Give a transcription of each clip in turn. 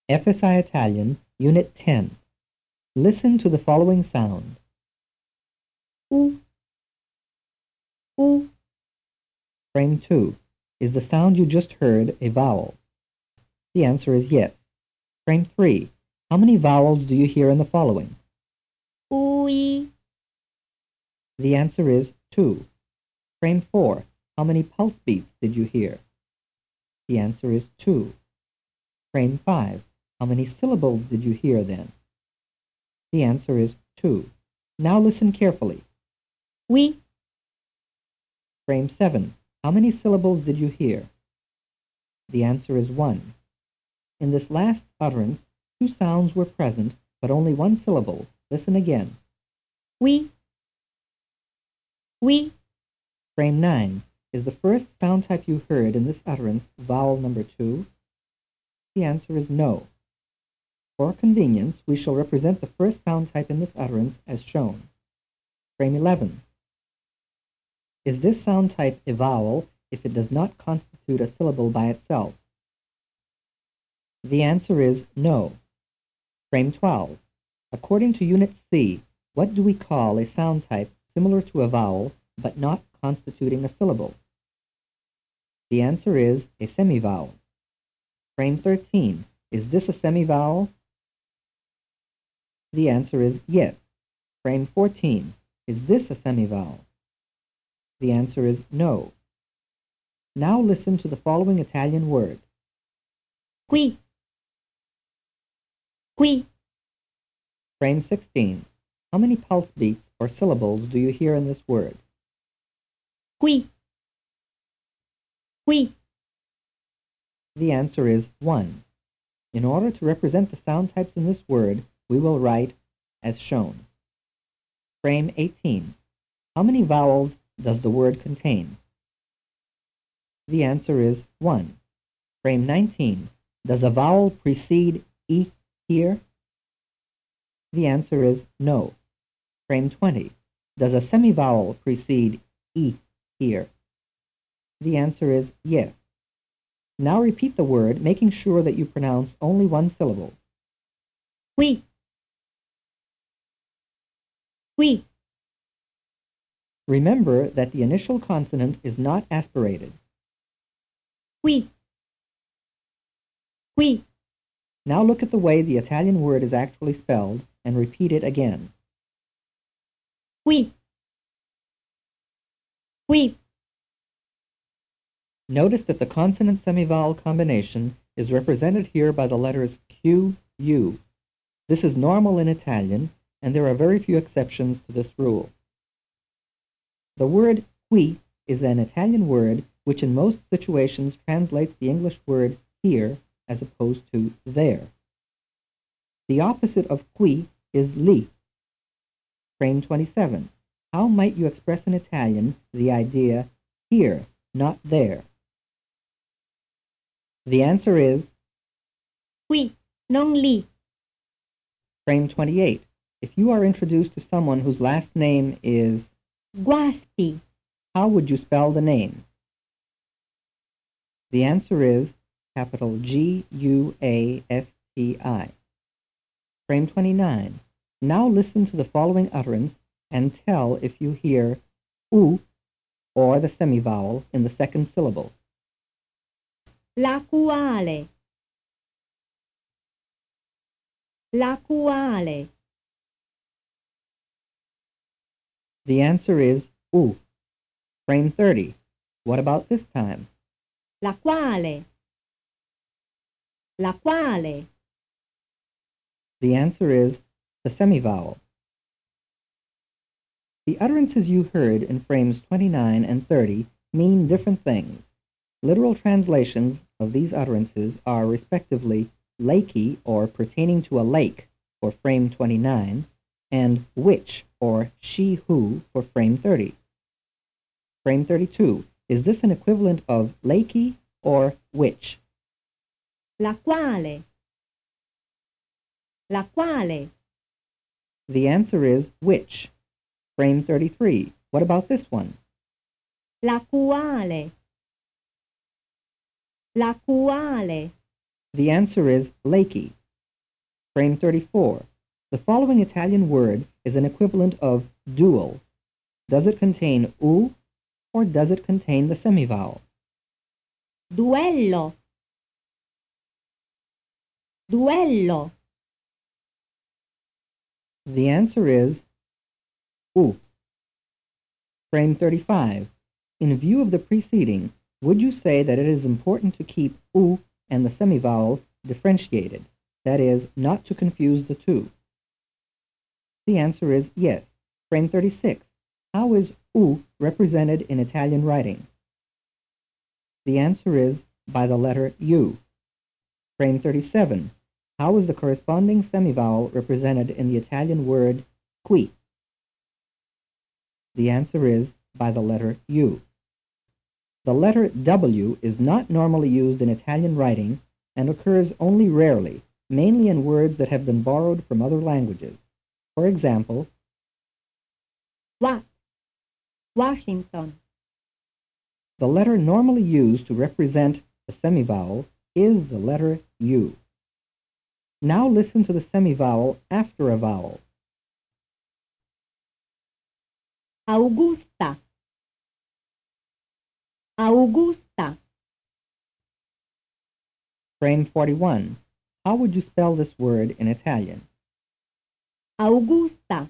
FSI Italian, Unit 10. Listen to the following sound. U, U, Frame 2. Is the sound you just heard a vowel? The answer is yes. Frame 3. How many vowels do you hear in the following? Ui, The answer is 2. Frame 4. How many pulse beats did you hear? The answer is 2. Frame 5. How many syllables did you hear then? The answer is 2. Now listen carefully. Oui, Frame 7. How many syllables did you hear? The answer is 1. In this last utterance, 2 sounds were present, but only 1 syllable. Listen again. oui, oui, Frame 9. Is the first sound type you heard in this utterance vowel number 2? The answer is no. For convenience, we shall represent the first sound type in this utterance as shown. Frame 11. Is this sound type a vowel if it does not constitute a syllable by itself? The answer is no. Frame 12. According to Unit C, what do we call a sound type similar to a vowel but not constituting a syllable? The answer is a semivowel. Frame 13. Is this a semivowel? The answer is yes. Frame 14. Is this a semivowel? The answer is no. Now listen to the following Italian word. qui, qui, Frame 16. How many pulse beats or syllables do you hear in this word? qui, qui, The answer is 1. In order to represent the sound types in this word, we will write as shown. Frame 18. How many vowels does the word contain? The answer is 1. Frame 19. Does a vowel precede E here? The answer is no. Frame 20. Does a semivowel precede E here? The answer is yes. Now repeat the word, making sure that you pronounce only 1 syllable. oui, oui, Remember that the initial consonant is not aspirated. oui, oui, Now look at the way the Italian word is actually spelled and repeat it again. oui, oui, Notice that the consonant-semivowel combination is represented here by the letters Q, U. This is normal in Italian, and there are very few exceptions to this rule. The word qui is an Italian word which in most situations translates the English word here as opposed to there. The opposite of qui is li. Frame 27. How might you express in Italian the idea here, not there? The answer is qui, non li, frame 28. If you are introduced to someone whose last name is, guasti, how would you spell the name? The answer is capital G-U-A-S-T-I. Frame 29. Now listen to the following utterance and tell if you hear U or the semivowel in the second syllable. la quale, la quale, The answer is U. Frame 30. What about this time? la quale, la quale, The answer is the semivowel. The utterances you heard in frames 29 and 30 mean different things. Literal translations of these utterances are respectively lakey or pertaining to a lake for frame 29 and which or she who for frame 30. Frame 32. Is this an equivalent of lakey or which? la quale, la quale, The answer is which. Frame 33. What about this one? la quale, la quale, The answer is Lakey. Frame 34. The following Italian word is an equivalent of dual. Does it contain U or does it contain the semivowel? Duello. Duello. The answer is U. Frame 35. In view of the preceding, would you say that it is important to keep U and the semivowel differentiated, that is, not to confuse the two? The answer is yes. Frame 36. How is U represented in Italian writing? The answer is by the letter U. Frame 37. How is the corresponding semivowel represented in the Italian word qui? The answer is by the letter U. The letter W is not normally used in Italian writing and occurs only rarely, mainly in words that have been borrowed from other languages. For example, What? Washington. the letter normally used to represent the semivowel is the letter U. Now listen to the semivowel after a vowel. Augusta. Augusta. Frame 41. How would you spell this word in Italian? Augusta.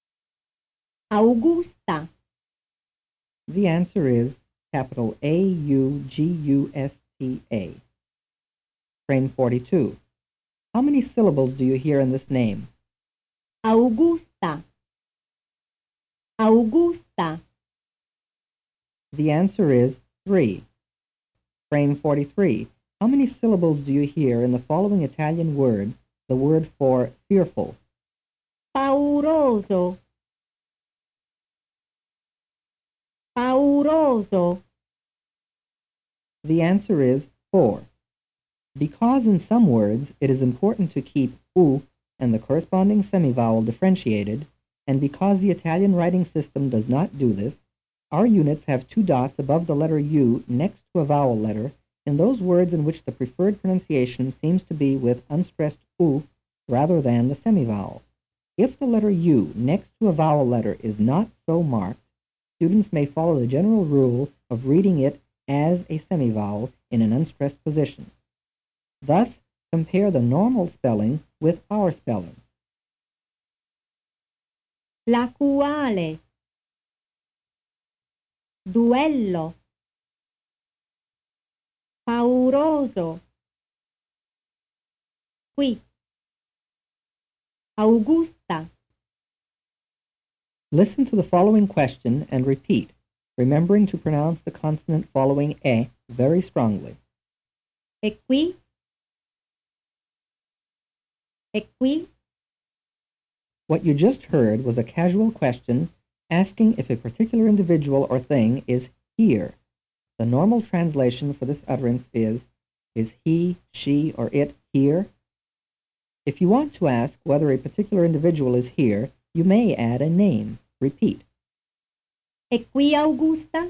Augusta. The answer is capital A-U-G-U-S-T-A. Frame 42. How many syllables do you hear in this name? Augusta. Augusta. The answer is 3. Frame 43. How many syllables do you hear in the following Italian word, the word for fearful? Pauroso. Pauroso. The answer is 4. Because in some words it is important to keep U and the corresponding semivowel differentiated, and because the Italian writing system does not do this, our units have 2 dots above the letter U next to a vowel letter in those words in which the preferred pronunciation seems to be with unstressed U rather than the semivowel. If the letter U next to a vowel letter is not so marked, students may follow the general rule of reading it as a semivowel in an unstressed position. Thus, compare the normal spelling with our spelling. La quale. Duello. Pauroso. Qui. Augusta. Listen to the following question and repeat, remembering to pronounce the consonant following E very strongly. E qui? E qui? What you just heard was a casual question asking if a particular individual or thing is here. The normal translation for this utterance is he, she, or it here? If you want to ask whether a particular individual is here, you may add a name. Repeat. E qui Augusta?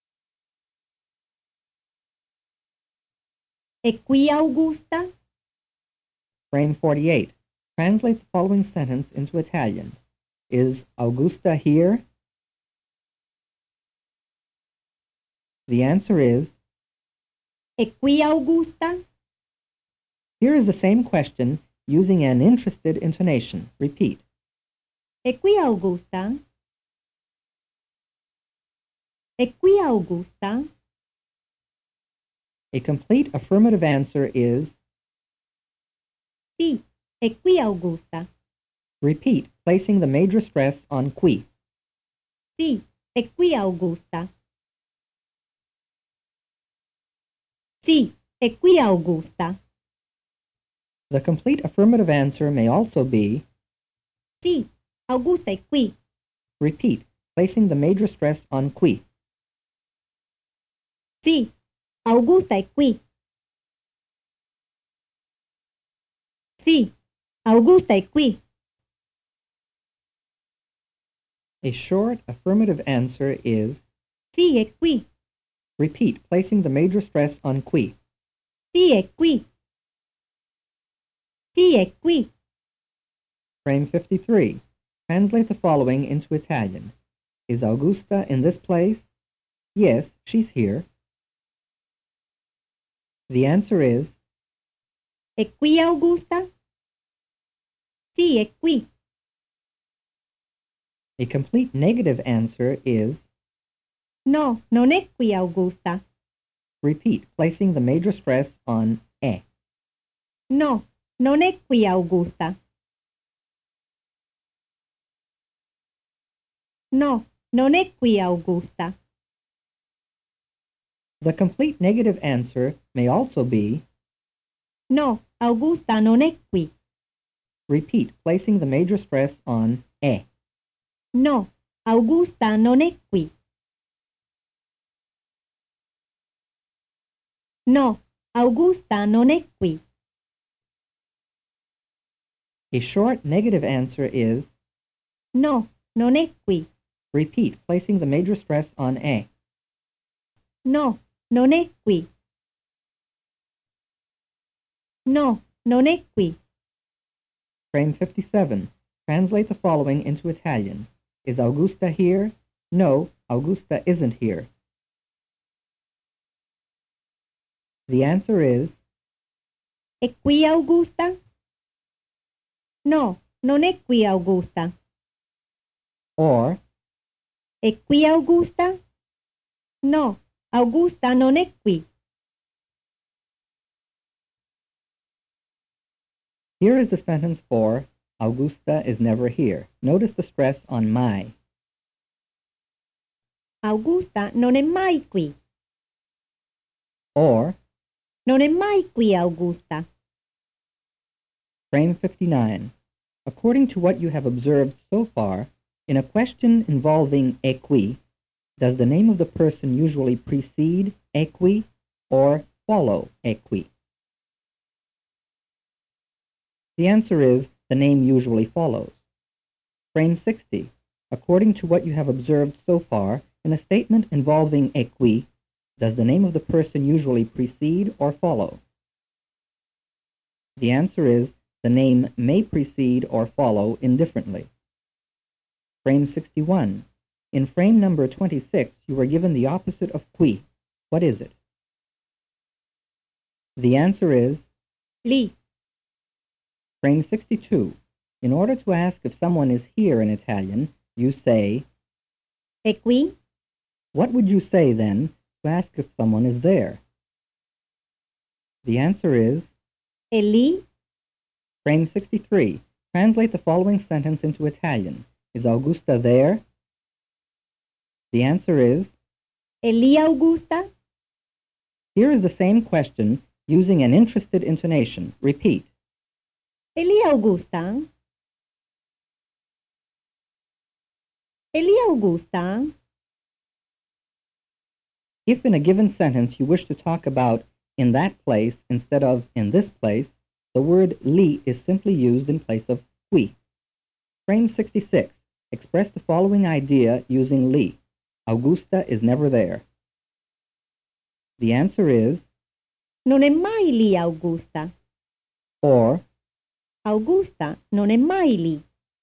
E qui Augusta? Frame 48. Translate the following sentence into Italian. Is Augusta here? The answer is, E qui Augusta? here is the same question using an interested intonation. Repeat. E qui Augusta? E qui Augusta? A complete affirmative answer is, Sì, è qui Augusta. repeat, placing the major stress on qui. Sì, è qui Augusta. Sì, è qui Augusta. The complete affirmative answer may also be, Sì, Augusta è qui. repeat, placing the major stress on qui. Sì, Augusta è qui. Sì, Augusta è qui. A short affirmative answer is, Sì, è qui. repeat, placing the major stress on qui. Sì, è qui. Sì, è qui. Frame 53. Translate the following into Italian. Is Augusta in this place? Yes, she's here. The answer is È qui Augusta? Sì, è qui. a complete negative answer is No, non è qui Augusta. repeat, placing the major stress on è. No, non è qui Augusta. No, non è qui Augusta. The complete negative answer may also be No, Augusta non è qui. repeat, placing the major stress on è. No, Augusta non è qui. No, Augusta non è qui. A short negative answer is No, non è qui. repeat, placing the major stress on è. No, non è qui. No, non è qui. Frame 57. Translate the following into Italian. Is Augusta here? No, Augusta isn't here. The answer is È qui Augusta? No, non è qui Augusta. or È qui Augusta? No, Augusta non è qui. here is the sentence for Augusta is never here. Notice the stress on my. Augusta non è mai qui. Or Non è mai qui Augusta. frame 59. According to what you have observed so far, in a question involving equi, does the name of the person usually precede equi or follow equi? The answer is the name usually follows. Frame 60. According to what you have observed so far, in a statement involving equi, does the name of the person usually precede or follow? The answer is the name may precede or follow indifferently. Frame 61. In frame number 26, you were given the opposite of qui. What is it? The answer is Lì. frame 62. In order to ask if someone is here in Italian, you say, È qui? what would you say then to ask if someone is there? The answer is È lì? frame 63. Translate the following sentence into Italian. Is Augusta there? The answer is È lì Augusta? here is the same question using an interested intonation. Repeat. È lì Augusta? È lì Augusta? If in a given sentence you wish to talk about in that place instead of in this place, the word lì is simply used in place of qui. Frame 66. Express the following idea using lì. Augusta is never there. The answer is Non è mai lì Augusta. or Augusta non è mai lì.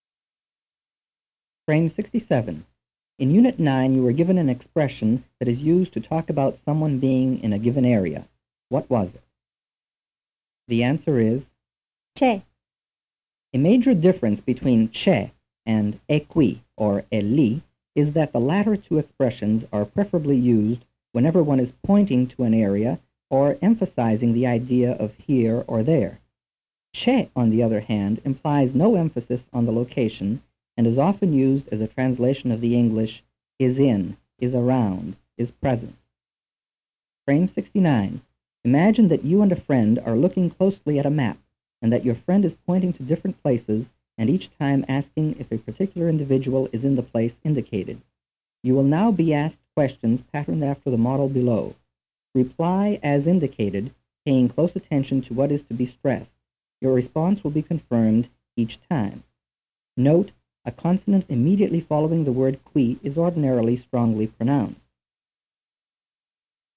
frame 67. In Unit 9, you were given an expression that is used to talk about someone being in a given area. What was it? The answer is C'è. a major difference between c'è and è qui or è lì is that the latter two expressions are preferably used whenever one is pointing to an area or emphasizing the idea of here or there. C'è, on the other hand, implies no emphasis on the location and is often used as a translation of the English is in, is around, is present. Frame 69. Imagine that you and a friend are looking closely at a map and that your friend is pointing to different places and each time asking if a particular individual is in the place indicated. You will now be asked questions patterned after the model below. Reply as indicated, paying close attention to what is to be stressed. Your response will be confirmed each time. Note, a consonant immediately following the word qui is ordinarily strongly pronounced.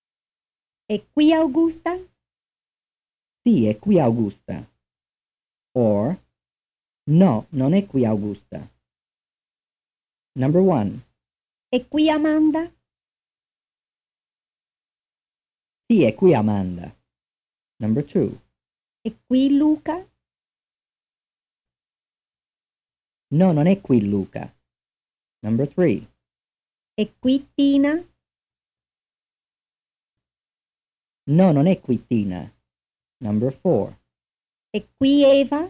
È qui Augusta? Sì, è qui Augusta. or no, non è qui Augusta. Number 1. È qui Amanda? Sì, è qui Amanda. Number 2. È qui Luca? No, non è qui Luca. Number 3. È qui Tina? No, non è qui Tina. Number 4. È qui Eva?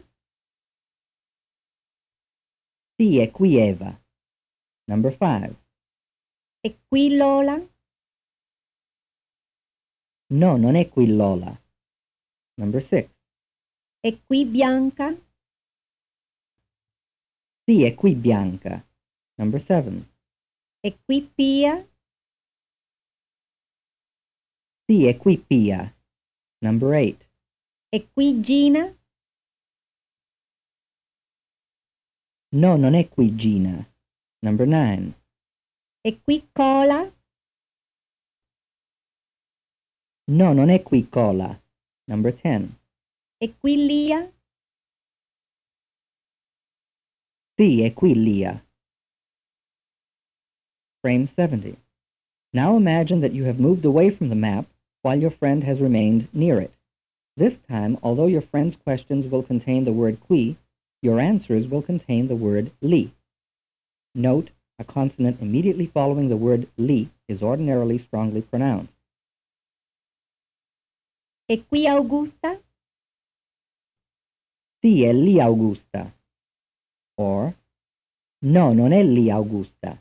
Sì, è qui Eva. Number 5. È qui Lola? No, non è qui Lola. Number 6. È qui Bianca? Sì, è qui Bianca. Number 7. È qui Pia? Sì, è qui Pia. Number 8. È qui Gina? No, non è qui Gina. Number 9. È qui Cola? No, non è qui Cola. Number 10. È qui Lia? Sì, è qui Lia. Frame 70. Now imagine that you have moved away from the map while your friend has remained near it. This time, although your friend's questions will contain the word qui, your answers will contain the word li. Note, a consonant immediately following the word li is ordinarily strongly pronounced. È qui Augusta? Sì, è lì Augusta. Or, no, non è lì Augusta.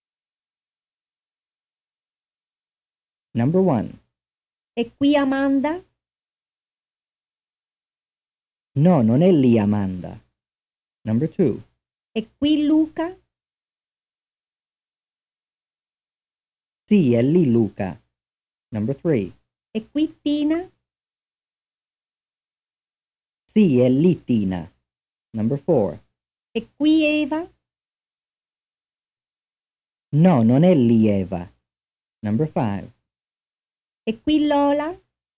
Number 1. È qui Amanda? No, non è lì Amanda. Number 2. È qui Luca? Sì, è lì Luca. Number 3. È qui Tina? Sì, è lì Tina. Number 4. È qui Eva? No, non è lì Eva. Number 5. È qui Lola?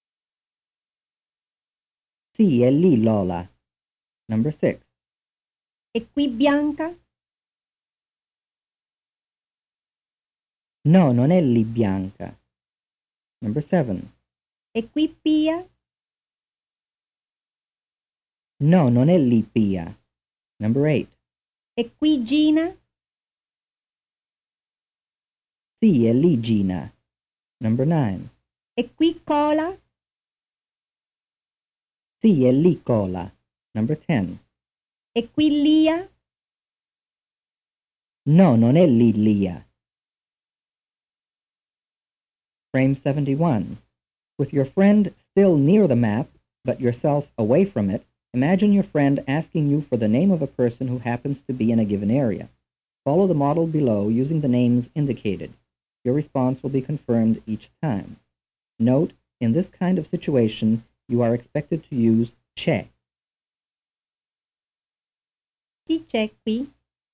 Sì, è lì Lola. Number 6. È qui Bianca? No, non è lì Bianca. Number 7. È qui Pia? No, non è lì Pia. Number 8. È qui Gina? Sì, è lì Gina. Number 9. È qui Cola? Sì, è lì Cola. Number 10. È qui Lia? No, non è lì Lia. Frame 71. With your friend still near the map, but yourself away from it, imagine your friend asking you for the name of a person who happens to be in a given area. Follow the model below using the names indicated. Your response will be confirmed each time. Note, in this kind of situation, you are expected to use c'è. Chi c'è qui?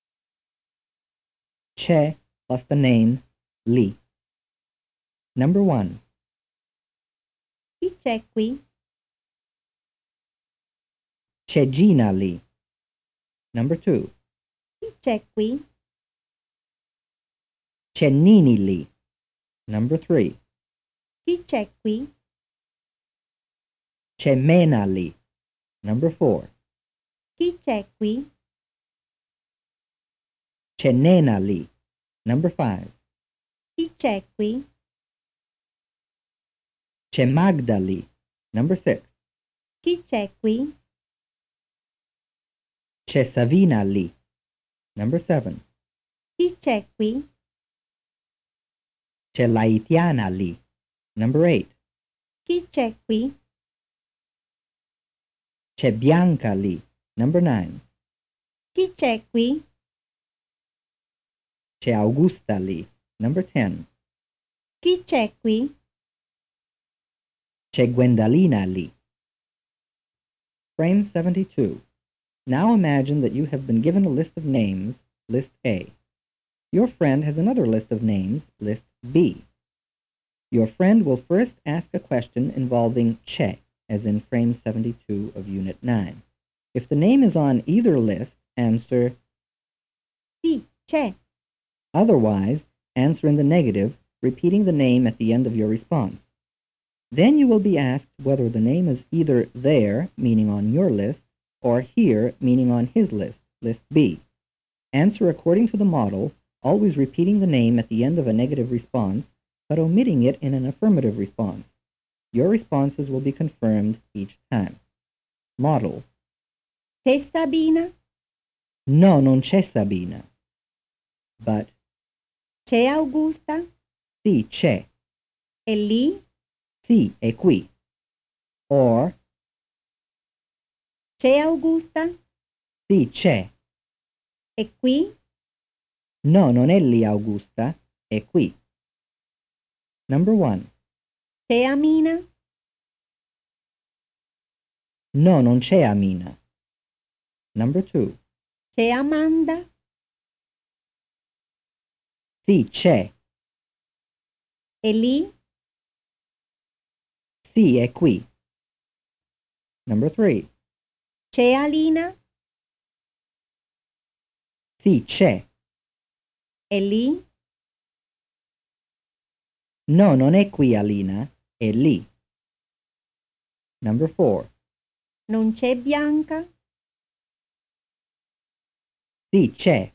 C'è plus the name lì. Number 1. Chi c'è qui? C'è Gina lì. Number 2. Chi c'è qui? C'è Nini lì. Number 3. Chi c'è qui? C'è Mena lì. Number 4. Chi c'è qui? C'è Nena lì. Number 5. Chi c'è qui? C'è Magda lì. Number 6. Chi c'è qui? C'è Savina lì. Number 7. Chi c'è qui? C'è Laitiana lì. Number 8. Chi c'è qui? C'è Bianca lì. Number 9. Chi c'è qui? C'è Augusta lì. Number 10. Chi c'è qui? C'è Gwendalina lì. Frame 72. Now imagine that you have been given a list of names, list A. Your friend has another list of names, list B. Your friend will first ask a question involving c'è, as in frame 72 of Unit 9. If the name is on either list, answer Sì, c'è. otherwise, answer in the negative, repeating the name at the end of your response. Then you will be asked whether the name is either there, meaning on your list, or here, meaning on his list, list B. Answer according to the model, always repeating the name at the end of a negative response, but omitting it in an affirmative response. Your responses will be confirmed each time. Model. C'è Sabina? No, non c'è Sabina. But, C'è Augusta? sì, c'è. È lì? Sì, è qui. Or, C'è Augusta? sì, c'è. È qui? No, non è lì Augusta, è qui. Number 1. C'è Amina? No, non c'è Amina. Number 2. C'è Amanda? Sì, c'è. È lì? Sì, è qui. Number 3. C'è Alina? Sì, c'è. È lì? No, non è qui Alina, è lì. Number 4. Non c'è Bianca? Sì, c'è.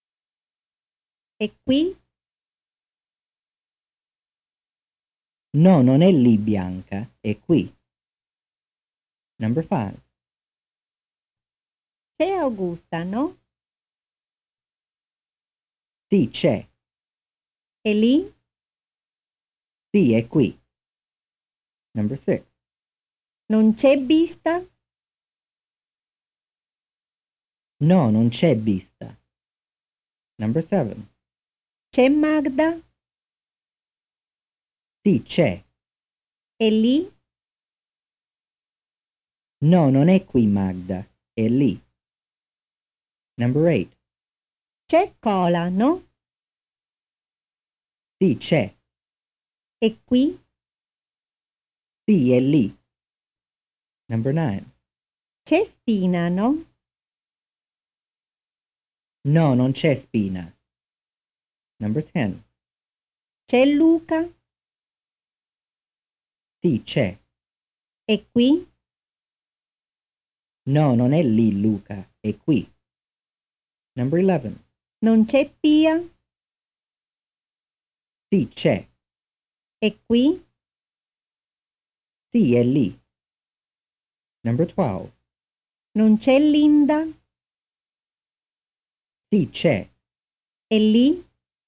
È qui? No, non è lì Bianca, è qui. Number 5. C'è Augusta, no? Sì, c'è. È lì? Sì, è qui. Number 6. Non c'è Vista? No, non c'è vista. Number 7. C'è Magda? Sì, c'è. È lì? No, non è qui Magda, è lì. Number 8. C'è Cola, no? Sì, c'è. È qui? Sì, è lì. Number 9. C'è Spina, no? No, non c'è Spina. Number 10. C'è Luca? Sì, c'è. È qui? No, non è lì Luca, è qui. Number 11. Non c'è Pia? Sì, c'è. È qui? Sì, è lì. Number 12. Non c'è Linda? Sì, c'è. È lì?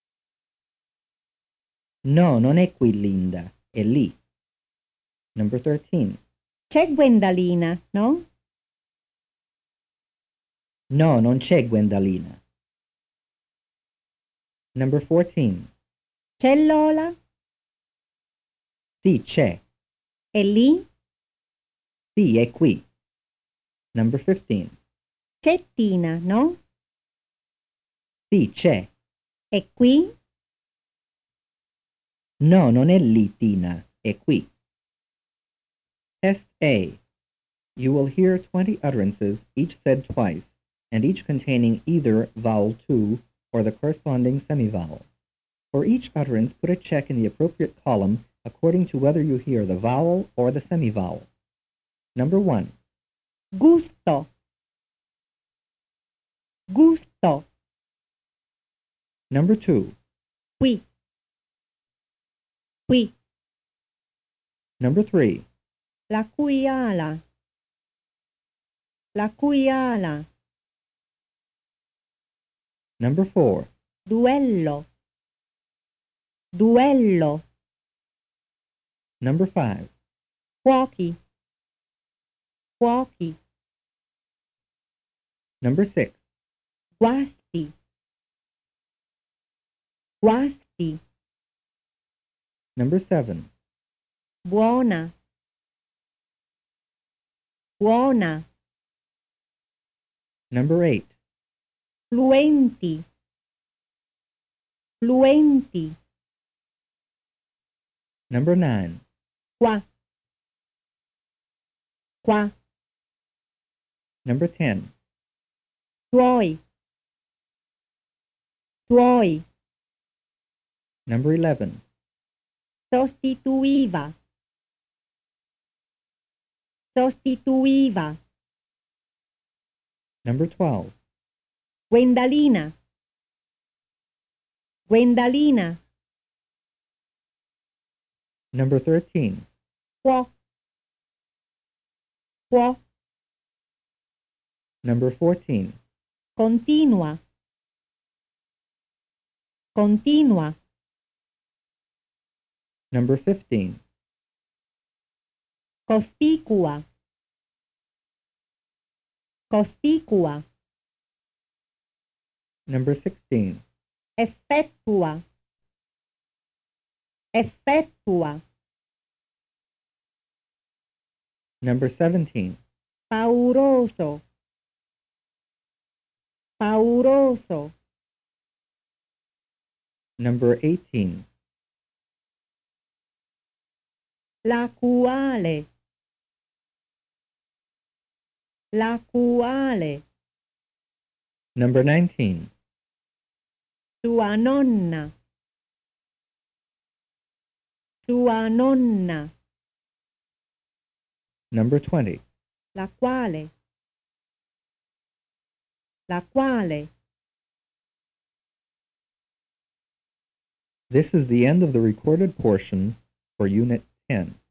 No, non è qui Linda, è lì. Number 13. C'è Gwendalina, no? No, non c'è Gwendalina. Number 14. C'è Lola? Sì, c'è. È lì? Sì, è qui. Number 15. C'è Tina, no? Sì, c'è. È qui? No, non è lì Tina, è qui. Test A. You will hear 20 utterances, each said twice, and each containing either vowel 2 or the corresponding semivowel. For each utterance, put a check in the appropriate column according to whether you hear the vowel or the semivowel. Number 1. Gusto. Gusto. Number 2. Qui. Qui. Number 3. La cui ala. La cui ala. Number 4. Duello. Duello. Number 5. Fuochi. Fuochi. Number 6. Guasti. Guasti. Number 7. Buona. Buona. Number 8. Fluenti. Fluenti. Number 9. Qua. Qua. Number 10. Tuoi. Tuoi. Number 11. Sostituiva. Sostituiva. Number 12. Gwendalina. Gwendalina. Number 13. Può. Può. Number 14. Continua. Continua. Number 15. Cospicua. Cospicua. Number 16. Effettua. Effettua. Number 17. Pauroso. Pauroso. Number 18. La quale. La quale. Number 19. Sua nonna. Sua nonna. Number 20. La quale. La quale. This is the end of the recorded portion for Unit 10.